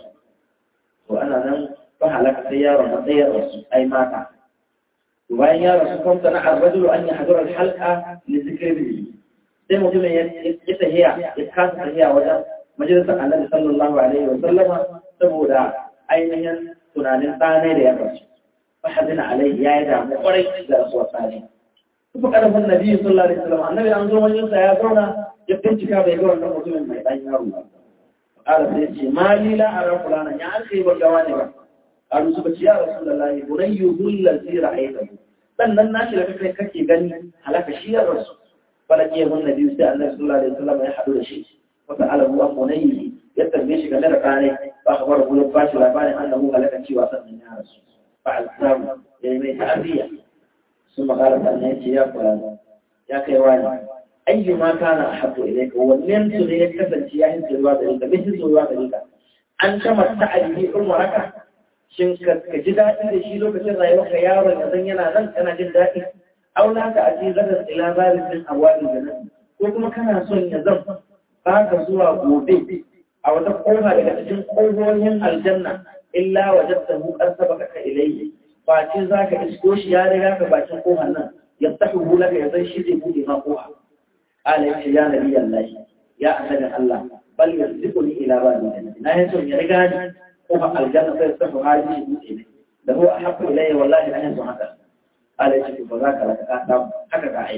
وأنا نم فحلك سيارة مطير أي ماتا وبين يا رسول صنع الرجل أن يحضر الحلقة لذكر به زي ما قلنا يتهيأ يتخاص تهيأ وجه مجلس النبي صلى الله عليه وسلم تبودا أينها تنال ثاني ليرسل فحزن عليه يا إدام وريك لرسول الثاني فقاله النبي صلى الله عليه وسلم النبي أنظر مجلس يا يبتنش كابا يقول أنه مسلم الميطان يا الله قال سيدي ما لي لا أرى فلانا يا أخي والجوانب قالوا سبت يا رسول الله بنيه الذي رأيته sannan nashi da kai kake gani halaka shi ya rasu falaki ya wannan biyu sai Annabi sallallahu alaihi wasallam ya hadu da shi wata alamu wa munayi ya tarbe shi game da kare ba khabar ku ba shi labarin annahu halaka cewa sannan ya rasu fa al-islam ya mai ta'ziya sun magana sannan ya ce ya kula ya kai wani ayyu ma kana ahabbu ilayka wannan su ne ya kasance ya hinta ruwa da rinka bin ruwa da rinka an kama ta'ali umraka shin ka ji daɗi da shi lokacin rayuwarka yaron ya san yana nan kana jin daɗi auna ka aji zadar ila zarin din awali da nan ko kuma kana son ya zan ba ka zuwa gobe a wata ƙofa daga cikin ƙofofin aljanna illa wajadtahu qad sabaqaka ilayhi ba ce zaka isko shi ya riga ka bakin ƙofar nan yaftahu laka ya san shi zai bude ma ƙofa qala ya nabi Allah ya annabi Allah bal yasbiquni ila babi na yaso ya riga ni وفق الجنة فيستفوا هذه المسئلة ده أحب إليه والله لا ينسوا هذا قال يشكي فذاك لك أهدام حكا عيد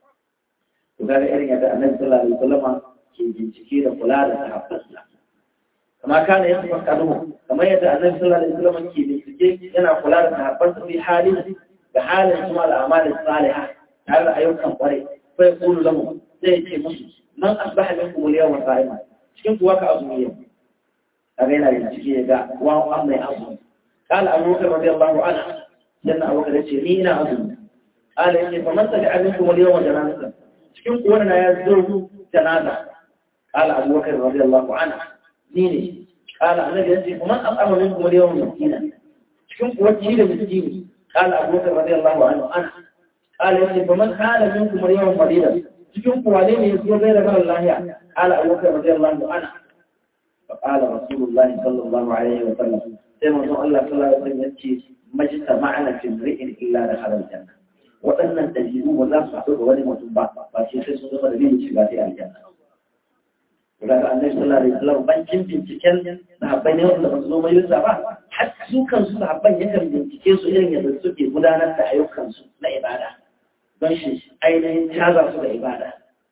وقال إرنيا النبي صلى الله عليه وسلم كي جنشكي لفلالة حفظنا كما كان يصفق عنه كما يدى النبي صلى الله عليه وسلم كي جنشكي ينا فلالة حفظنا في حاله بحال اسماء الأعمال الصالحة هذا أيوكم طريق فيقول لهم سيدي مسلم من أصبح منكم اليوم صائما شكمت واقع أظمية أبينا ينشكي يقع وهو أمي أظن قال أبو بكر رضي الله عنه سنة أبو بكر يقول أظن قال إني فمن تبع منكم اليوم جنازة شكم قولنا يزور جنازة قال أبو بكر رضي الله عنه ديني قال النبي ينشي فمن أطعم منكم اليوم مسكينا شكم قوتي مسكيني قال أبو بكر رضي الله عنه أنا قال إني فمن كان منكم اليوم مريضا شكم قوالين يزور غير من الله قال أبو بكر رضي الله عنه فقال رسول الله صلى الله عليه وسلم سيما الله صلى الله عليه وسلم يتشي ما اجتمعنا في امرئ إلا دخل الجنة وأن التجيبوا ولا صحبه ولم وتنبع فاشي خير صدق الذين شباتي الجنة وقال النبي صلى الله عليه وسلم بانكين بنتكين صحبين يوم لمظلوم يوسفا حتى سو كان صحبين يكن بنتكين سو إلين يدرسوكي مدانا تحيوك كان سو لا إبادة بانشي أين هذا سو إبادة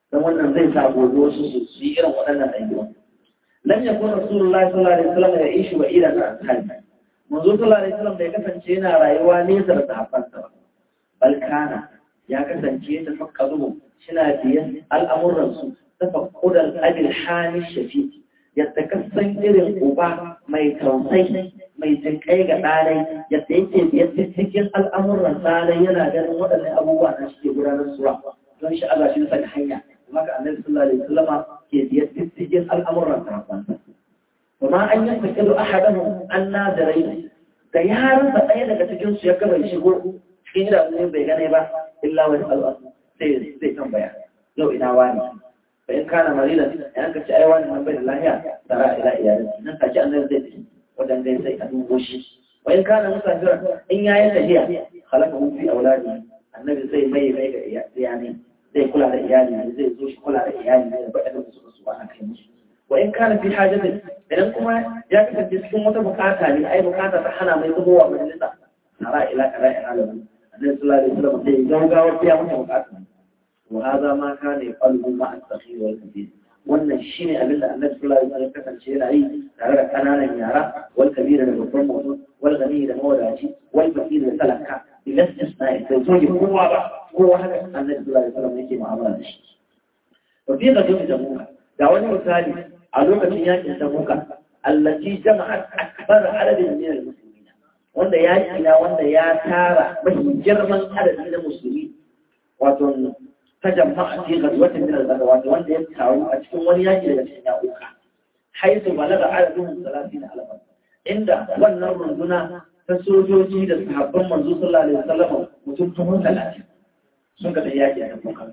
dan wannan zai sa gobe wasu su yi irin waɗannan ayyuka lam yakun rasulullahi sallallahu alaihi wasallam ya ishu wa ila ashabi manzo sallallahu alaihi wasallam bai kasance yana rayuwa nesa da sahabbansa ba bal kana ya kasance ya tafakkaru shina biyan al'amuran su tafakkuran abil hani shafi yadda kasan irin uba mai tausayi mai jinkai ga ɗanai yadda yake yadda cikin al'amuran ɗanai yana ganin waɗannan abubuwa na shi ke gudanar suwa don shi Allah shi saka hanya kuma ka annabi sallallahu alaihi wasallama ke yadda cikin al'amuran sahabbansa kuma an yi fakiru ahadahu an nadirai da yaran da ɗaya daga cikin su ya gaba shigo cikin da bai gane ba illa wani al'adu sai zai tambaya yau ina wani فإن كان مريضا يعني كنت أيوان من بين الله ترى إلى إياه ننتج أن الزيت ودن زي زي أدوش وإن كان مسافرا إن يتهيأ خلقه في أولاده النبي زي مي مي يعني زي كل على إياه زي زوج كل على إياه بعد الرسول سبحانه كيمش وإن كان في حاجة إنكم جاءت تجسكم متبقاتها لأي بقاتة تحنا ما يطبوا من اللي ترى إلى إلى العالم النبي صلى الله عليه وسلم زي جوجا وفيها متبقاتها وهذا ما كان يقلب مع الصغير والكبير wannan shine abin da Annabi sallallahu alaihi wasallam kasance yana yi tare da kananan yara wal kabira da babban mutum wal gani da mawadaci wal fakir da talaka idan isna da zoji kowa ba kowa haka Annabi sallallahu alaihi wasallam yake mu'amala da shi to fi da jin jamuka ga wani misali a lokacin yakin jamuka allati jama'at akbar adadin min al-muslimin wanda yaki na wanda ya tara mafi girman adadi na musulmi wato تجمع في غزوة من الغزوات وان يتعاون أتكون ولياجي لجسين يأوكا حيث بلغ عددهم ثلاثين ألفا عند والنور دون تسوجوجي لصحابة منذ صلى الله عليه وسلم وتنتهون ثلاثين سنك تحياجي أتفوكا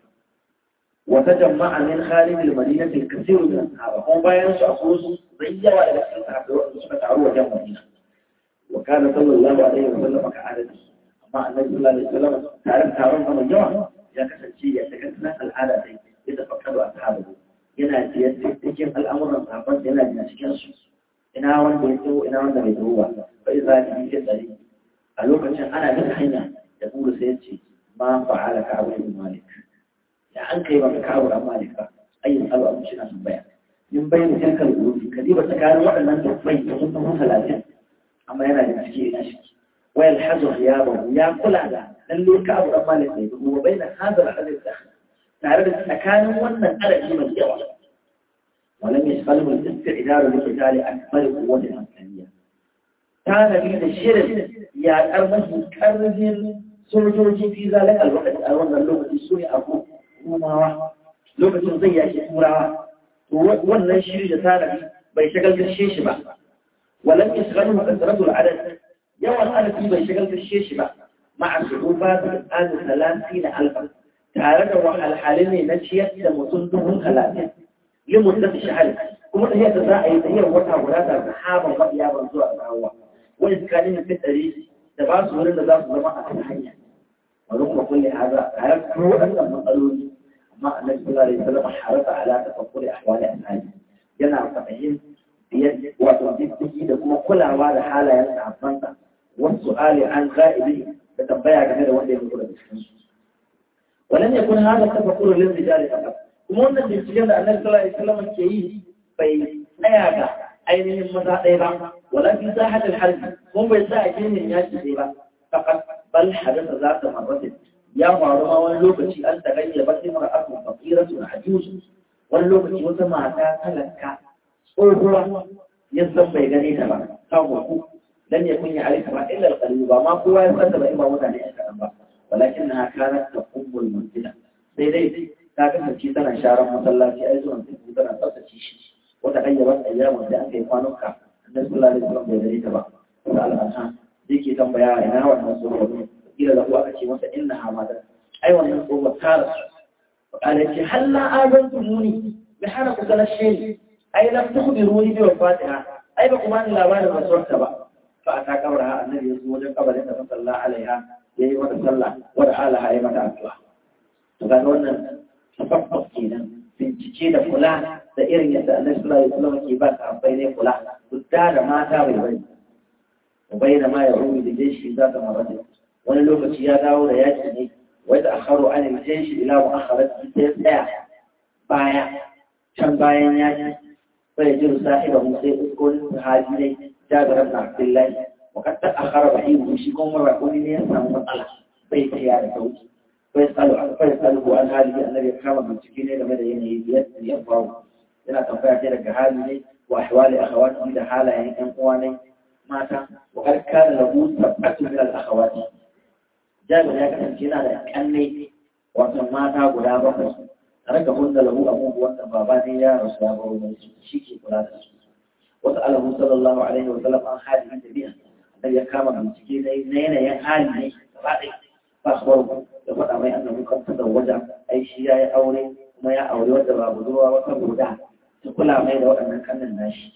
وتجمع من خارج المدينة الكثير من الصحابة هم بايان سأخوص ضيّا وإلى الصحابة سنك تعروا جمع مدينة وكان صلى الله عليه وسلم كعادته أما النبي صلى الله عليه وسلم تعرف تعرف من الجمع ya kasance ya ta kasance al'ada sai ya tafakkaru a sahabu yana da cikin al'amuran sahabban yana da cikin su ina wanda ya tsawo ina wanda bai tsawo ba bai za ki yi tsari a lokacin ana bin hanya da kuma sai ya ce ma fa'ala ka'abu bin malik ya an kai ba ka'abu bin malik ba ayyin abu abu shi na tambaya min bayin tilkal urufi kadiba tsakanin waɗannan dubbai da sun tafi talatin amma yana da ciki ina shi wayal hazu khiyabahu ya kula da lalle ka abu dan malik ne kuma bai da hadar hadis tare da tsakanin wannan arabi mai yawa walam yashghalu al-istidar li qitali akbar quwwati al-amaliya kana bi da shirin ya karmashi karjin sojoji fi zalika al-waqt a wannan lokaci su ne abu rumawa lokacin zai yaki turawa to wannan shiri da tarabi bai shagaltashe shi ba walam yashghalu kasratu al-adad yawan adadi bai shagaltashe shi ba مع صعوبات الآن ثلاثين ألفا تعرض وحالحالين نشيت لمتنده ثلاثين لمدة شهر كما هي تزاعي هي وطا ولادا صحابا وقيابا زوء الأول وإذ كان في التاريخ تباس ولن ذات زماء الحياة ونقم كل هذا عرفت هو أن المقالون ما النبي صلى الله عليه وسلم حرص على تفكر أحوال أسعاده ينعم فهين بيد وتوجيه تجيد كما كل أعوال حالة يسعى فانتا والسؤال عن غائبه تتبعها كثيرا وانده يقول بسكنس ولم يكن هذا التفكر للرجال فقط كما أن الجنة أن النبي صلى الله عليه وسلم كيه في نياك أينهم مساعدة ولا في ساحة الحرب هم بيساعدين الناس سيبا فقط بل حدث ذات مرة يا معلومة واللوكتي أن تغير بس امرأة فقيرة عجوز واللوكتي وسمعتا تلك أوهو يزم بيغنيتها بقى كاوكو لم يكن يعرفها إلا القليل وما هو يقدم إما متعني أكثر ولكنها كانت تقوم المنزلة سيدي كانت تشيطنا شارع مصلاتي أيضا تقومنا تشيش وتغيرت أيام وزيان كيفانوك النبي صلى الله عليه وسلم بيدريك بقى وقال الآن ديكي تنبيا إنها والنصور إلى له أكي وسا إنها ماذا أيوة النصور وكارس وقال لك هل لا آذنتموني بحرق كل الشيء أي لم تخبروني بوفاتها أي بقمان الأبان الرسول تبا فأتى قبرها النبي يسوع قبل أن تصلى عليها يجب أن تصلى ودعا لها أي متى أتوى فقالوا أن تفقف كينا في تشيد فلان سائرين يسأل النبي صلى الله عليه وسلم كيبات عن بين فلان قدار ما تابع بين وبين ما يعود الجيش في ذات مرة ونلوك الشيادة ولياجني ويتأخروا عن الجيش إلى مؤخرة ستة ساعة baya can bayan yaki bai jiru sahiba mu sai uskonin sahabi ne Jabir ibn Abdullah wa kad ta'akhara ba'ihu shi kuma rakuni ne ya samu matsala bai tsaya da sauki bai salu bai salu an hali annabi kama bincike ne game da yanayi yadda ya faru yana tambaya sai daga hali ne wa ahwali akhawati da halayen ƴan uwa ne mata wa kad kana lahu sab'atu min al-akhawati Jabir ya kasance yana da kanne wato mata guda bakwai raka hunda lahu abubuwan da baba ne ya rasu ya baro mai su shi ke kula da su wasu alahu sallallahu alaihi wa sallam an hali da biya da ya kama bincike na yanayin hali ne gaba ɗaya ba su baro da faɗa mai annabi kan da wajen ai shi ya yi aure kuma ya aure wanda ba budurwa wata guda ta kula mai da waɗannan kannan nashi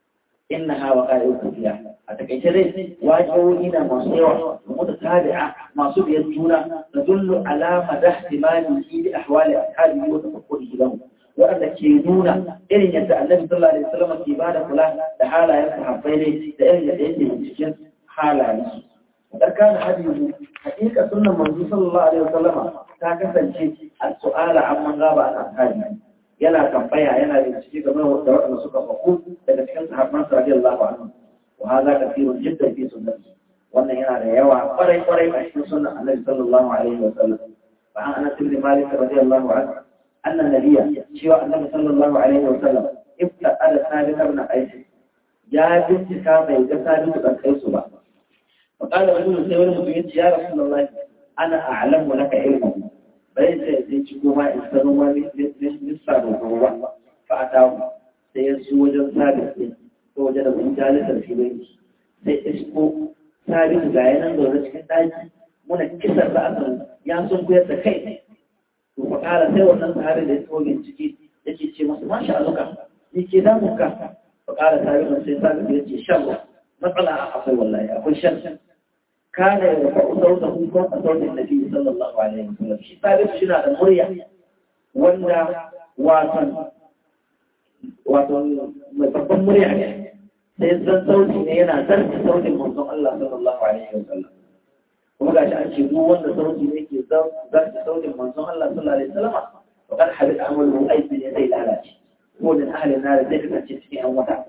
inna hawa qa'iu kafiya a takaice dai wajibobi na masu yawa da mutu tabi'a masu biyar juna da dullu alama da ihtimali fi ahwali ashabihi wa tafakkurihi lahu wanda ke nuna irin yadda Annabi sallallahu alaihi wasallam ke bada kula da halayen sahabbai ne da irin yadda yake cikin halayen su dan kana hadisi hakika sunnan manzo sallallahu alaihi wasallam ta kasance as-su'ala amman gaba an ashabi yana tambaya yana da ciki game da waɗanda suka faku daga cikin sahabban radiyallahu anhu wa hadha kathirun jiddan fi sunnati wannan yana da yawa kwarai kwarai a cikin sunnan Annabi sallallahu alaihi wa sallam fa an Anas ibn Malik radiyallahu anhu anna nabiyya cewa Annabi sallallahu alaihi wa sallam ibta'ala Sabit ibn Qais ya bincika bai ga Sabit ibn Qais ba fa qala rajul sai wani mutum ya ce ya rasulullahi ana a'lamu laka ilmu bai sai sai ci goma in sanu ma nisa da ruwa fa atawu sai ya zo wajen Sabit din ko wajen da mun jalisar filin sai isko Sabit ga yanan da cikin daki muna kisar da asan ya sun koyar da kai to fa kala sai wannan sahabi da ya tsoge ciki yake ce masa masha Allah ni ke da muka fa kala Sabit sai Sabit ya ce shan matsala akwai wallahi akwai shan كان يرفع صوته فوق صوت النبي صلى الله عليه وسلم شي ثابت شنا da murya wanda watan wato mai babban murya ne sai san sauti ne yana zarta sautin manzon Allah sallallahu alaihi wasallam kuma gashi an ce duk wanda sauti ne ke zarta sautin manzon Allah sallallahu alaihi wasallam to kan habit amalu aiki ne zai lalace ko da ahlin nar zai kasance cikin yan wata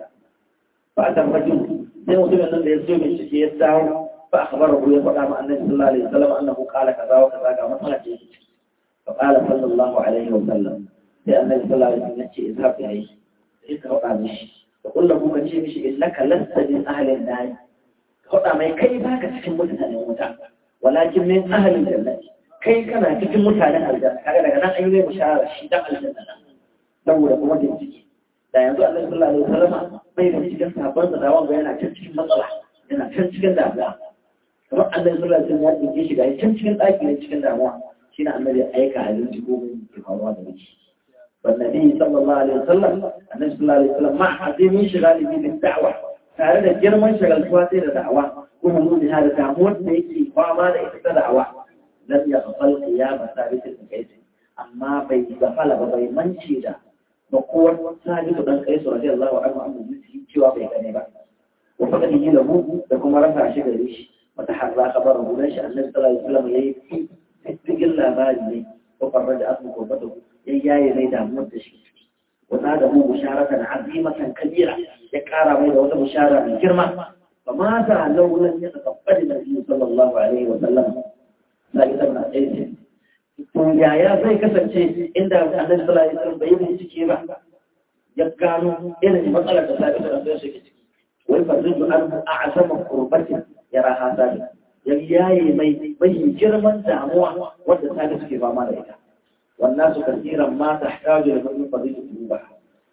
fa ta rajul sai mutumin nan da ya zo mai ciki ya dawo فأخبره يقول عن النبي صلى الله عليه وسلم أنه قال كذا وكذا كما قال فقال صلى الله عليه وسلم لأن النبي صلى الله عليه وسلم يأتي اذهب إليه اذهب عنه فقل له من شيء مش إنك لست من أهل النار خطأ ما كيف هكا تكون متعنى ومتعنى ولكن من أهل الجنة كيف كان تكون متعنى الجنة هكذا كان أيضا مشاهر الشيطان الجنة دولة ومدين تجي لا ينظر النبي صلى الله عليه وسلم بين تجي صحابان دوام بيانا تجي مصلح yana can cikin damuwa kamar annabi sallallahu alaihi wasallam ya shiga can cikin ɗaki ne cikin damuwa shine annabi ya aika abinci ko mun ke faruwa da shi والنبي صلى الله عليه وسلم النبي صلى الله عليه وسلم مع عظيم شغاله بالدعوة tare da girman shagaltuwa sai da da'awa kuma nuni hada damuwar da yake fama da ita ta da'awa lam ya fal qiyama sabitin kai amma bai gafala ba bai mance da ba ko sabitu dan kai radiyallahu anhu an mutunci cewa bai gane ba wa fada yi lahu da kuma rasa shi gare shi wata harra kabarin dan shi annabi sallallahu alaihi wasallam yayi cikin labari ne ko farraja asu ko bado yayi mai damuwar da shi wata da mu musharatan azimatan kabira ya kara mai da wata mushara mai girma fa ma za laulan ya taqabbal nabi sallallahu alaihi wasallam sai da na aiki to yaya zai kasance inda annabi sallallahu alaihi wasallam bai yi cike ba ya gano irin matsalar da sai da sai shi ciki wai fa zuju an a'zama qurbatin yara hasali ya yayi mai mai girman damuwa wanda sai suke fama da ita والناس كثيرا ما تحتاج لمن فضيلة التوبة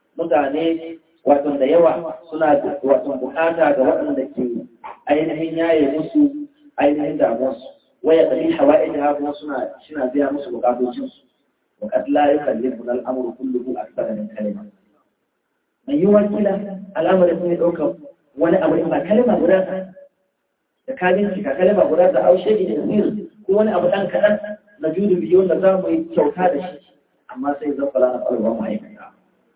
mutane wato da yawa suna wato bukata ga waɗanda ke ainihin yaye musu ainihin damuwarsu waya ɗari hawa'id ha kuma suna suna biya musu bukatocinsu wa qad la yukallifu al-amru kulluhu akthara min kalima mai yiwuwa kila al'amari sun ɗauka wani abu ba kalma guda da ka bincika kalma guda da aushe da sirri ko wani abu ɗan kaɗan na judu biyu da za mu yi kyauta da shi amma sai zan fara na ɓarɓar ma'aikata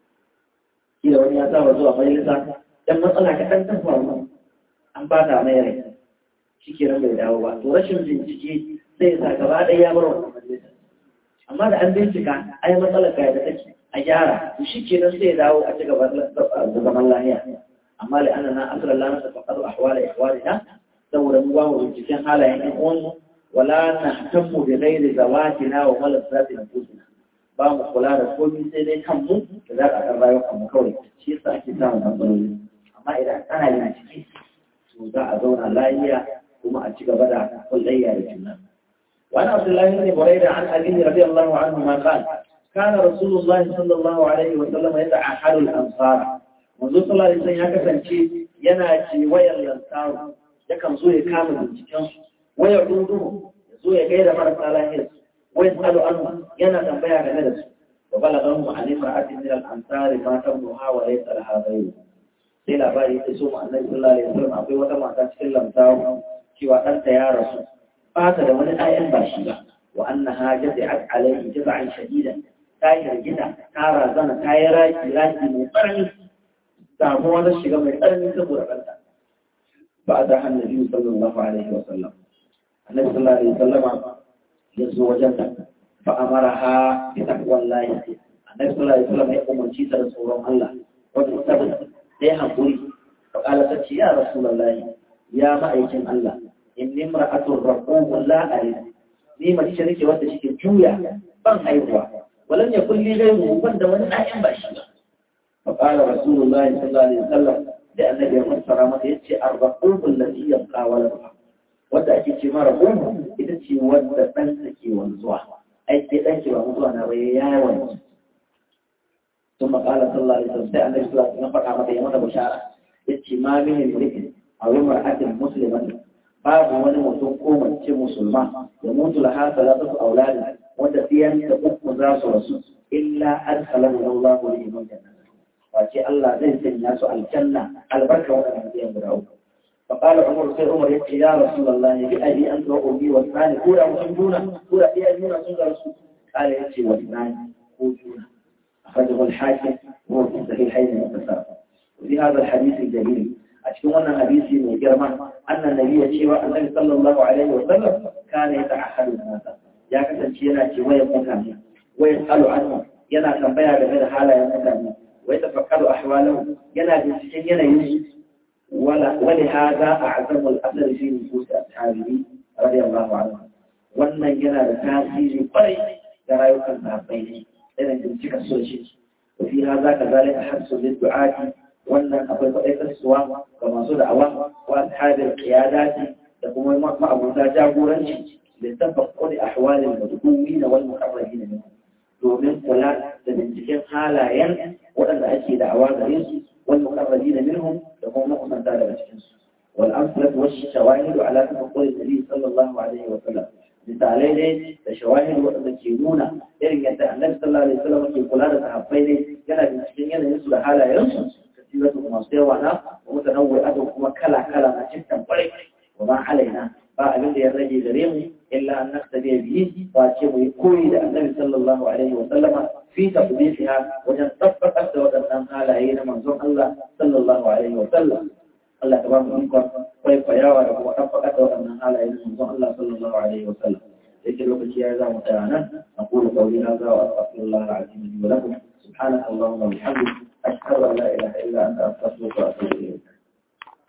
kila wani ya saba zuwa majalisa dan matsala ka ɗan tafa mu an ba ta mai rai shi ke bai dawo ba to rashin bincike sai ya sa gaba ɗaya ya bar wannan majalisa amma da an bincika ai matsalar ka da take a gyara to shi kenan sai ya dawo a ci gaba da zaman lahiya amma la anna asra la nastaqadu ahwala ihwalina saboda mu ba mu cikin halayen ɗan uwan wala nahtammu bi ghairi zawatina wa malazzati nufusina ba mu kula da komai sai dai kanmu da za a kan rayuwar mu kawai shi yasa ake samun matsaloli amma idan ana yin ciki to za a zauna lafiya kuma a ci gaba da kullayya da juna وعن عبد الله بن بريدة عن أبيه رضي الله عنهما قال كان رسول الله صلى الله عليه وسلم يتعهد الأنصار منذ صلى الله عليه وسلم يكفن شيء يناجي ويلنصار يكن زوي كامل الجيش ويعوده زوي غير مرة على ويسأل عنه ينا تنبيع لنفسه وبلغهم عن امرأة من الأنصار ما تمنها وليس لها غيره sai labari ta so annabi sallallahu alaihi wasallam akwai wata mata cikin lamtawo cewa ɗanta ya rasu ba ta da wani ayan ba shi ba wa annaha jaza'at alaihi jaza'an shadidan ta yi rigida ta razana ta yi raki raki mai tsanani damuwa na shiga mai tsanani saboda ɗanta ba da annabi sallallahu alaihi wasallam annabi sallallahu alaihi wasallama ya zo wajen ta fa amaraha bi taqwallahi annabi sallallahu alaihi wasallam ya umarci ta da tsoron Allah wato saboda sai haƙuri faƙala ta ce ya rasulullahi ya ma'aikin Allah in ni mar'atun raqumun la arid ni mace ce nake wanda shike juya ban haihuwa walan ya kulli gairu wanda wani ayin ba shi ba faƙala rasulullahi sallallahu alaihi wasallam da annabi ya fassara mata yace ar-raqum allati yabqa waladuha wanda ake ce mara raqum ita ce wanda dan take wanzuwa ai sai dan ke ba mutuwa na bai yawan ثم قال صلى الله عليه وسلم النبي صلى الله عليه وسلم فرح متى يموت بشارة يتشي ما من امرئ أو امرأة مسلمة باب ونموت قومة مسلمة يموت لها ثلاثة أولاد ودفيا تقف ذات رسول إلا أدخله الله لهم الجنة وأتي الله زي الناس الجنة البركة والأنبياء بالعوض فقال عمر سيد عمر يتشي يا رسول الله بأبي أنت وأمي والثاني كورا محبونا كورا بأبينا سنة رسول قال يتشي والثاني كورا أخرجه الحاكم وهو في صحيحين المتفق وفي هذا الحديث الجليل أشكو أن حديث من جرمه أن النبي شيوى النبي صلى الله عليه وسلم كان يتعهد الناس يا كسر شيئا شيء ويقوم ويسأل عنه ينا تنبيع بغير حالة يمكن ويتفكر أحواله ينا جنسين ينا يجي ولا ولهذا أعظم الأثر في نفوس أصحابه رضي الله عنه وأن ينا بتاثير قري يرى يكن بينه إذا تمسك السوشي وفي هذا كذلك حبس للدعاة وأن أقول طريق السواء كما صدع وأصحاب القيادات يقوم مع أبو جابورا لتفق لأحوال المدعوين والمقربين منهم دومين قلال لتمسك حالا وأن أشي دعوات ريس والمقربين منهم يقوم مقصد ذلك الشمس والأمثلة والشواهد على تفقد النبي صلى الله عليه وسلم misalai ne da shawahid waɗanda ke nuna irin yadda annabi sallallahu alaihi wasallam ke kula da sahabbai ne yana da cikin yanayin su da halayensu kasiratu masu yawa na wa mutanawwi'atu kuma kala kala na cikin kwarai wa ma alaina ba abin da ya rage gare mu illa an naqtadi bihi wa ce mu koyi da annabi sallallahu alaihi wasallama fi taqdisiha wajen tabbatar da waɗannan halaye na manzon Allah sallallahu alaihi wasallam Allah ta ba mu ikon kwaikwayawa da kuma ɗabbaka da waɗannan halaye na manzon Allah sallallahu alaihi wa sallam yake lokaci ya za mu tsaya nan aqulu qawli hadha wa astaghfirullah al-azim li wa lakum subhanaka allahumma wa bihamdika ashhadu an la ilaha illa anta astaghfiruka wa atubu ilayk